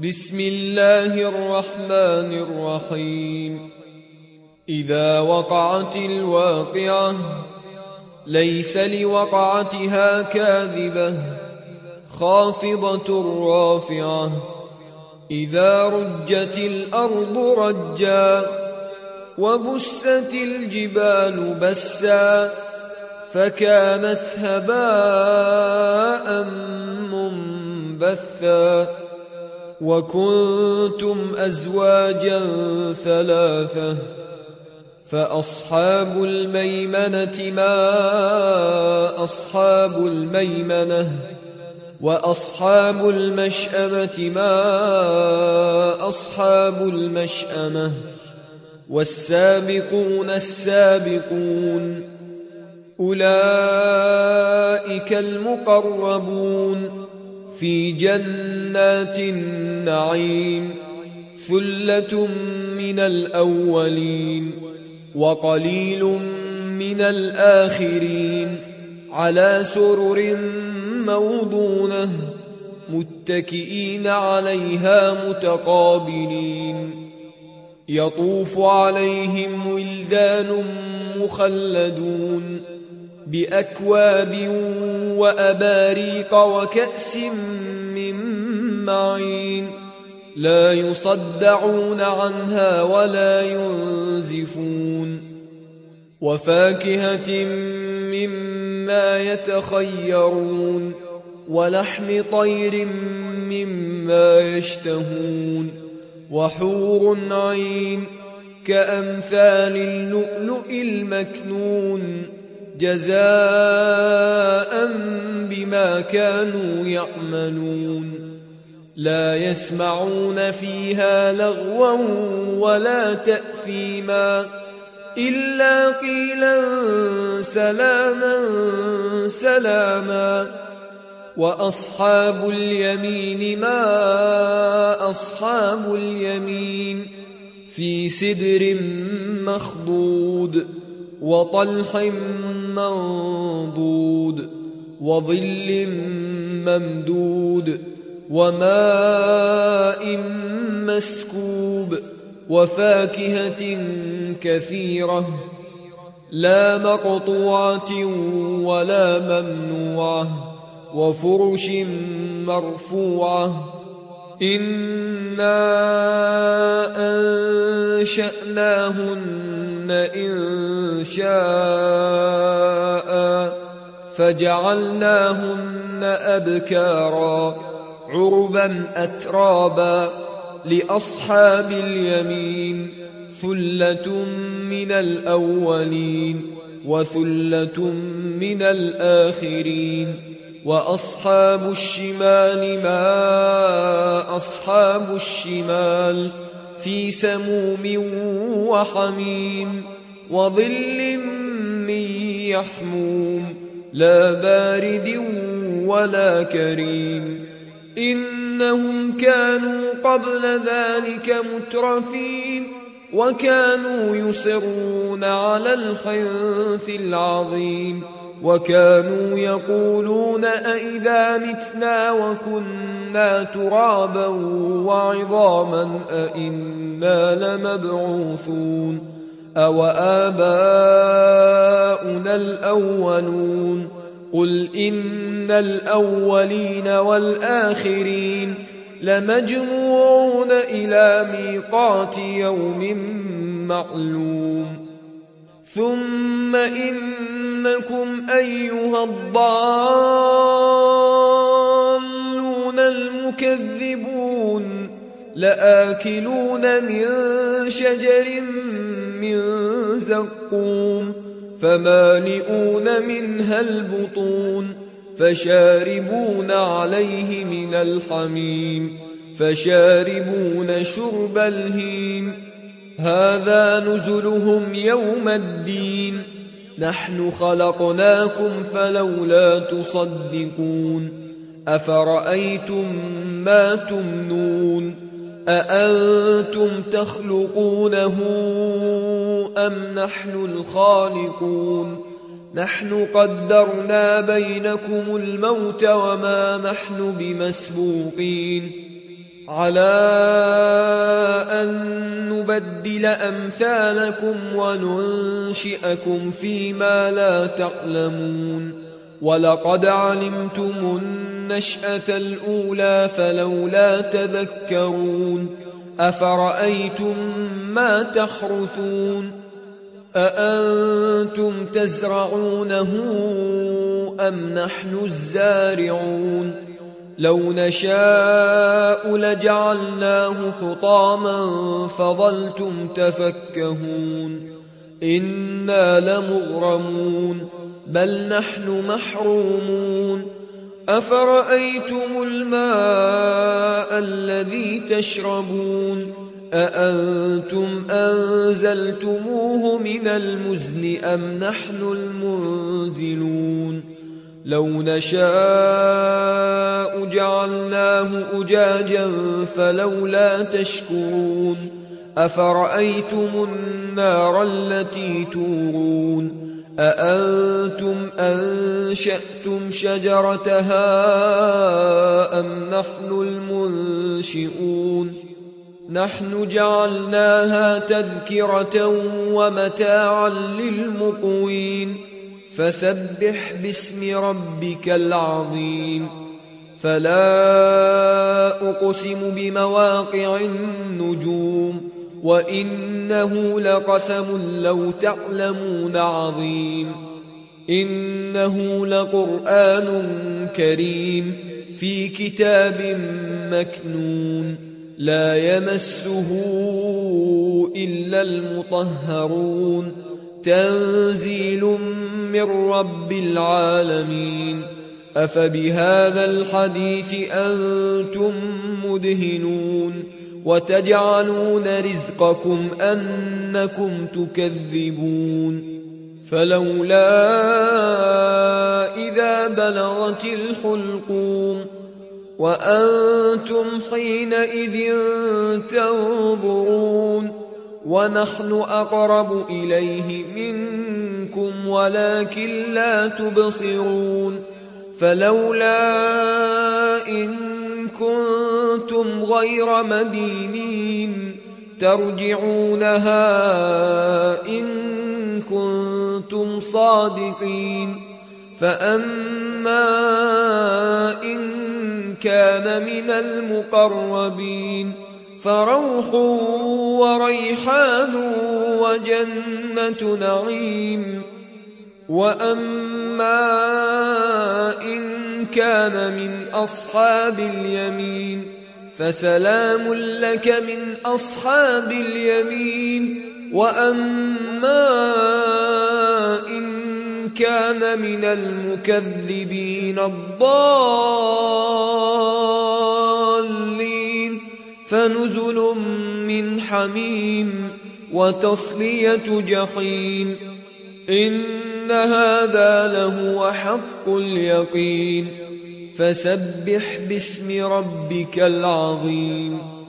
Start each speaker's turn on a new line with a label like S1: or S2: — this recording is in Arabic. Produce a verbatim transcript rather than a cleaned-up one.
S1: بسم الله الرحمن الرحيم. إذا وقعت الواقعة ليس لوقعتها كاذبة خافضة رافعة. إذا رجت الأرض رجا وبست الجبال بسا فكانت هباء منبثا. وكنتم أزواجا ثلاثة فأصحاب الميمنة ما أصحاب الميمنة وأصحاب المشأمة ما أصحاب المشأمة. والسابقون السابقون أولئك المقربون في جنات النعيم. ثلة من الأولين وقليل من الآخرين على سرر موضونة متكئين عليها متقابلين. يطوف عليهم ولدان مخلدون بأكواب وأباريق وكأس من معين لا يصدعون عنها ولا ينزفون. وفاكهة مما يتخيرون ولحم طير مما يشتهون. وحور عين كأمثال اللؤلؤ المكنون جزاء بما كانوا يعملون. لا يسمعون فيها لغوا ولا تأثيما إلا قيلا سلاما سلاما. وأصحاب اليمين ما أصحاب اليمين في سدر مخضود وطلح منضود وظل ممدود وماء مسكوب وفاكهة كثيرة لا مقطوعة ولا ممنوعة وفرش مرفوعة. إنا أنشأناهن إن شاء فجعلناهن أبكارا عربا أترابا لأصحاب اليمين. ثلة من الأولين وثلة من الآخرين. وأصحاب الشمال ما أصحاب الشمال في سموم وحميم وظل من يحموم لا بارد ولا كريم. إنهم كانوا قبل ذلك مترفين وكانوا يصرون على الحنث العظيم. وكانوا يقولون أئذا متنا وكنا ترابا وعظاما أئنا لمبعوثون أو آباؤنا الأولون. قل إن الأولين والآخرين لمجموعون إلى ميقات يوم معلوم. ثم إنكم أيها الضالون المكذبون لآكلون من شجر من زقوم فمالئون منها البطون فشاربون عليه من الحميم فشاربون شرب الهيم. هذا نزلهم يوم الدين. نحن خلقناكم فلولا تصدقون. أفرأيتم ما تمنون أأنتم تخلقونه أم نحن الخالقون. نحن قدرنا بينكم الموت وما نحن بمسبوقين على أن نبدل أمثالكم وننشئكم فيما لا تعلمون ولقد علمتم النشأة الأولى فلولا تذكرون أفرأيتم ما تحرثون أأنتم تزرعونه أم نحن الزارعون لو نشاء لجعلناه حطاما فظلتم تفكهون إنا لمغرمون بل نحن محرومون أفرأيتم الماء الذي تشربون أأنتم أنزلتموه من المزن أم نحن المنزلون لو نشاء جعلناه أجاجا فلولا تشكرون أفرأيتم النار التي تورون أأنتم أنشأتم شجرتها أم نحن المنشئون نحن جعلناها تذكرة ومتاعا للمقوين فسبح باسم ربك العظيم فلا أقسم بمواقع النجوم وإنه لقسم لو تعلمون عظيم إنه لقرآن كريم في كتاب مكنون لا يمسه إلا المطهرون تنزيل من رب العالمين أفبهذا الحديث أنتم مدهنون وتجعلون رزقكم أنكم تكذبون فلولا إذا بلغت الحلقوم وأنتم حينئذ تنظرون ونحن أقرب إليه منكم ولكن لا تبصرون فلولا إن كنتم غير مدينين ترجعونها إن كنتم صادقين فأما إن كان من المقربين فروح وريحان وجنة نعيم وأما إن كان من أصحاب اليمين فسلام لك من أصحاب اليمين وأما إن كان من المكذبين الضالين فنزل من حميم وتصلية جحيم إن هذا لهو حق اليقين فسبح باسم ربك العظيم